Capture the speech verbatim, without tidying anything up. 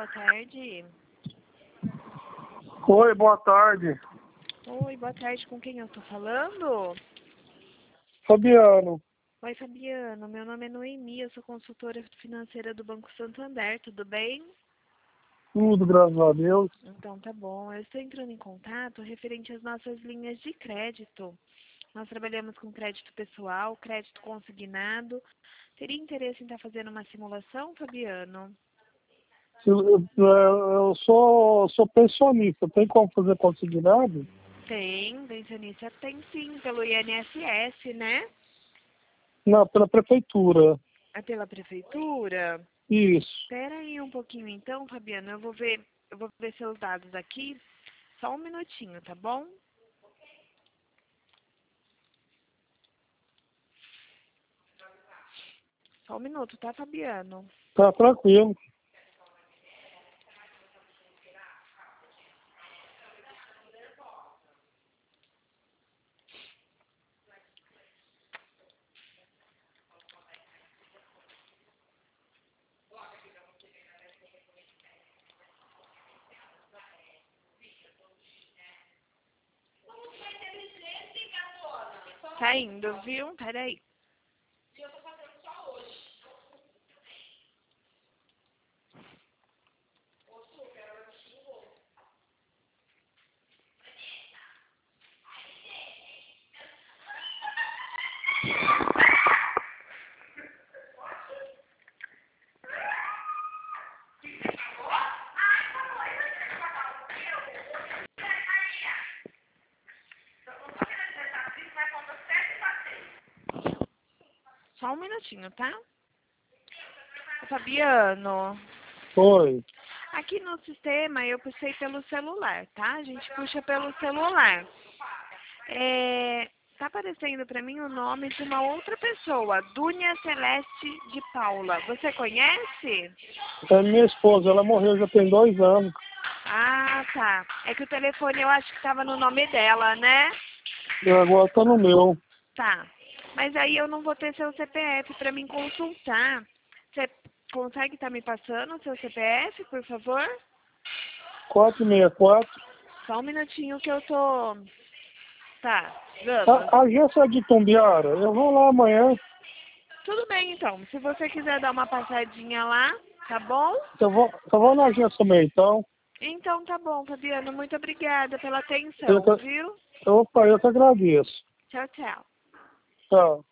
boa tarde. Oi, boa tarde. Oi, boa tarde. Com quem eu tô falando? Fabiano. Oi, Fabiano. Meu nome é Noemi, eu sou consultora financeira do Banco Santander, tudo bem? Tudo, graças a Deus. Então tá bom. Eu estou entrando em contato referente às nossas linhas de crédito. Nós trabalhamos com crédito pessoal, crédito consignado. Teria interesse em estar fazendo uma simulação, Fabiano? Eu, eu, eu sou, sou pensionista, tem como fazer consignado? Tem, pensionista tem sim, pelo I N S S, né? Não, pela prefeitura. É pela prefeitura? Isso. Espera aí um pouquinho então, Fabiano, eu vou ver, eu vou ver seus dados aqui. Só um minutinho, tá bom? Só um minuto, tá, Fabiano? Tá tranquilo. Tá indo, viu? Peraí. Só um minutinho, tá? Fabiano, Oi. aqui no sistema eu puxei pelo celular, tá? A gente puxa pelo celular. É, tá aparecendo pra mim o nome de uma outra pessoa, Dúnia Celeste de Paula. Você conhece? É minha esposa, ela morreu já tem dois anos. Ah, tá. É que o telefone eu acho que tava no nome dela, né? E agora tá no meu. Tá. Mas aí eu não vou ter seu C P F pra mim consultar. Você consegue estar me passando o seu C P F, por favor? quatro seis quatro. Só um minutinho que eu tô... Tá, vamos. A, a agência de Tumbiara, eu vou lá amanhã. Tudo bem, então. Se você quiser dar uma passadinha lá, tá bom? Eu vou, eu vou na agência também, então. Então tá bom, Fabiano. Muito obrigada pela Eu, atenção, que- viu? opa, eu que agradeço. Tchau, tchau. Tchau.